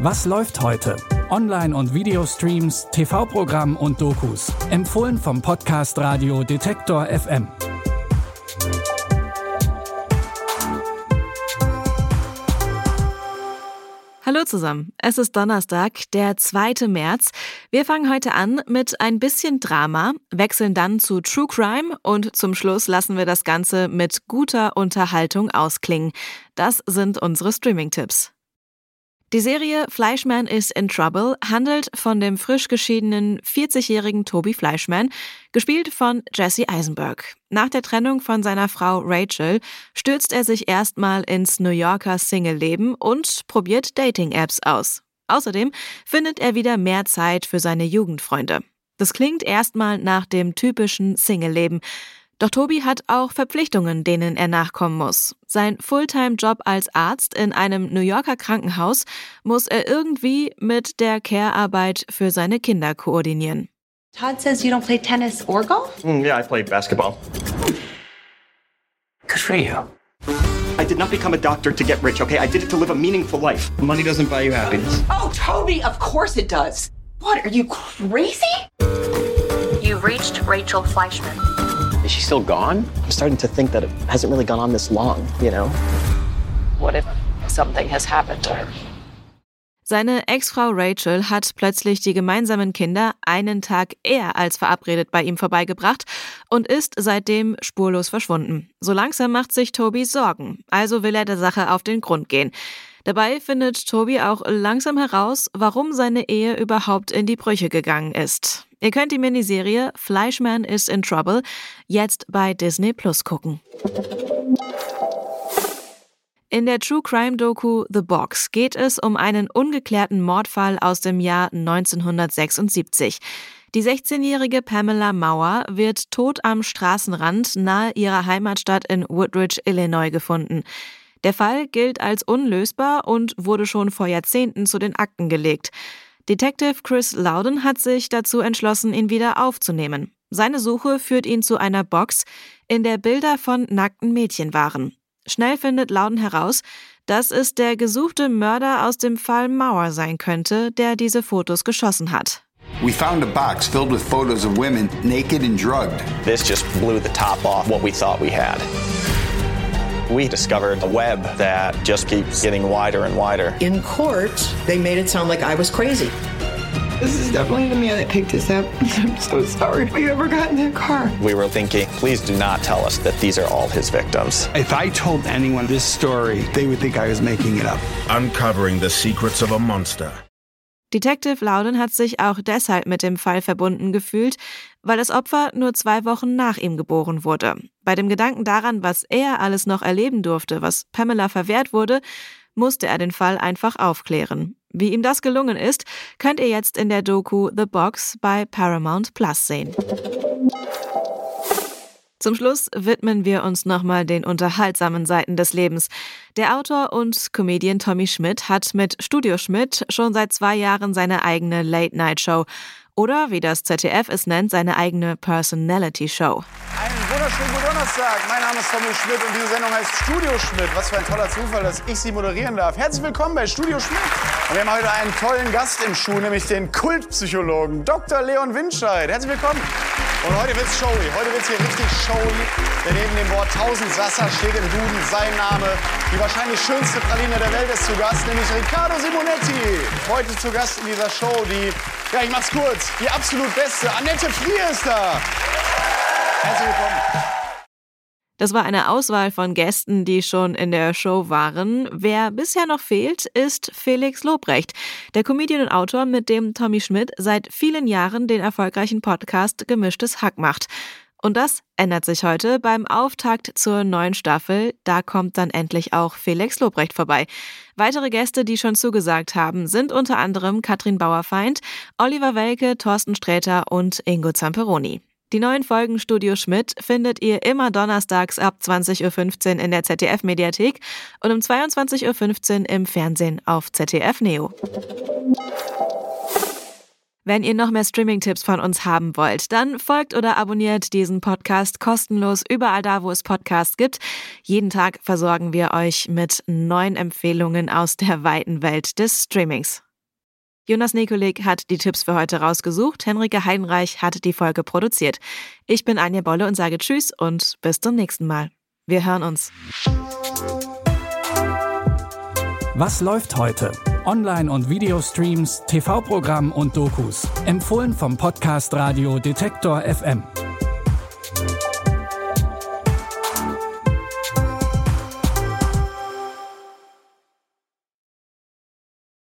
Was läuft heute? Online- und Videostreams, TV-Programm und Dokus. Empfohlen vom Podcast Radio Detektor FM. Hallo zusammen, es ist Donnerstag, der 2. März. Wir fangen heute an mit ein bisschen Drama, wechseln dann zu True Crime und zum Schluss lassen wir das Ganze mit guter Unterhaltung ausklingen. Das sind unsere Streaming-Tipps. Die Serie Fleischman is in Trouble handelt von dem frisch geschiedenen 40-jährigen Toby Fleischman, gespielt von Jesse Eisenberg. Nach der Trennung von seiner Frau Rachel stürzt er sich erstmal ins New Yorker Single-Leben und probiert Dating-Apps aus. Außerdem findet er wieder mehr Zeit für seine Jugendfreunde. Das klingt erstmal nach dem typischen Single-Leben. Doch Toby hat auch Verpflichtungen, denen er nachkommen muss. Sein Fulltime-Job als Arzt in einem New Yorker Krankenhaus muss er irgendwie mit der Care-Arbeit für seine Kinder koordinieren. Todd says you don't play tennis or golf? Yeah, I play basketball. Good for you. I did not become a doctor to get rich, okay? I did it to live a meaningful life. Money doesn't buy you happiness. Oh, Toby, of course it does. What, are you crazy? You've reached Rachel Fleischman. Is she still gone? I'm starting to think that it hasn't really gone on this long, you know? What if something has happened to her? Seine Ex-Frau Rachel hat plötzlich die gemeinsamen Kinder einen Tag eher als verabredet bei ihm vorbeigebracht und ist seitdem spurlos verschwunden. So langsam macht sich Toby Sorgen, also will er der Sache auf den Grund gehen. Dabei findet Toby auch langsam heraus, warum seine Ehe überhaupt in die Brüche gegangen ist. Ihr könnt die Miniserie Fleischman is in Trouble jetzt bei Disney Plus gucken. In der True Crime Doku The Box geht es um einen ungeklärten Mordfall aus dem Jahr 1976. Die 16-jährige Pamela Mauer wird tot am Straßenrand nahe ihrer Heimatstadt in Woodridge, Illinois, gefunden. Der Fall gilt als unlösbar und wurde schon vor Jahrzehnten zu den Akten gelegt. Detective Chris Loudon hat sich dazu entschlossen, ihn wieder aufzunehmen. Seine Suche führt ihn zu einer Box, in der Bilder von nackten Mädchen waren. Schnell findet Loudon heraus, dass es der gesuchte Mörder aus dem Fall Mauer sein könnte, der diese Fotos geschossen hat. We found a box filled with photos of women naked and drugged. This just blew the top off what we thought we had. We discovered a web that just keeps getting wider and wider. In court, they made it sound like I was crazy. This is definitely the man that picked us up. I'm so sorry we ever got in that car. We were thinking, please do not tell us that these are all his victims. If I told anyone this story, they would think I was making it up. Uncovering the secrets of a monster. Detective Loudon hat sich auch deshalb mit dem Fall verbunden gefühlt, weil das Opfer nur 2 Wochen nach ihm geboren wurde. Bei dem Gedanken daran, was er alles noch erleben durfte, was Pamela verwehrt wurde, musste er den Fall einfach aufklären. Wie ihm das gelungen ist, könnt ihr jetzt in der Doku The Box bei Paramount Plus sehen. Zum Schluss widmen wir uns nochmal den unterhaltsamen Seiten des Lebens. Der Autor und Comedian Tommy Schmidt hat mit Studio Schmidt schon seit 2 Jahren seine eigene Late-Night-Show. Oder, wie das ZDF es nennt, seine eigene Personality-Show. Einen wunderschönen guten Donnerstag. Mein Name ist Tommy Schmidt und diese Sendung heißt Studio Schmidt. Was für ein toller Zufall, dass ich sie moderieren darf. Herzlich willkommen bei Studio Schmidt. Und wir haben heute einen tollen Gast im Schuh, nämlich den Kultpsychologen Dr. Leon Winscheid. Herzlich willkommen. Und heute wird's showy. Heute wird's hier richtig showy. Denn neben dem Wort Tausendsasser steht im Duden sein Name. Die wahrscheinlich schönste Praline der Welt ist zu Gast, nämlich Riccardo Simonetti. Heute zu Gast in dieser Show, ich mach's kurz, die absolut beste Annette Frier ist da. Herzlich willkommen. Das war eine Auswahl von Gästen, die schon in der Show waren. Wer bisher noch fehlt, ist Felix Lobrecht, der Comedian und Autor, mit dem Tommy Schmidt seit vielen Jahren den erfolgreichen Podcast Gemischtes Hack macht. Und das ändert sich heute beim Auftakt zur neuen Staffel. Da kommt dann endlich auch Felix Lobrecht vorbei. Weitere Gäste, die schon zugesagt haben, sind unter anderem Katrin Bauerfeind, Oliver Welke, Thorsten Sträter und Ingo Zamperoni. Die neuen Folgen Studio Schmidt findet ihr immer donnerstags ab 20.15 Uhr in der ZDF-Mediathek und um 22.15 Uhr im Fernsehen auf ZDF Neo. Wenn ihr noch mehr Streaming-Tipps von uns haben wollt, dann folgt oder abonniert diesen Podcast kostenlos überall da, wo es Podcasts gibt. Jeden Tag versorgen wir euch mit neuen Empfehlungen aus der weiten Welt des Streamings. Jonas Nikolik hat die Tipps für heute rausgesucht. Henrike Heidenreich hat die Folge produziert. Ich bin Anja Bolle und sage Tschüss und bis zum nächsten Mal. Wir hören uns. Was läuft heute? Online- und Videostreams, TV-Programm und Dokus. Empfohlen vom Podcast Radio Detektor FM.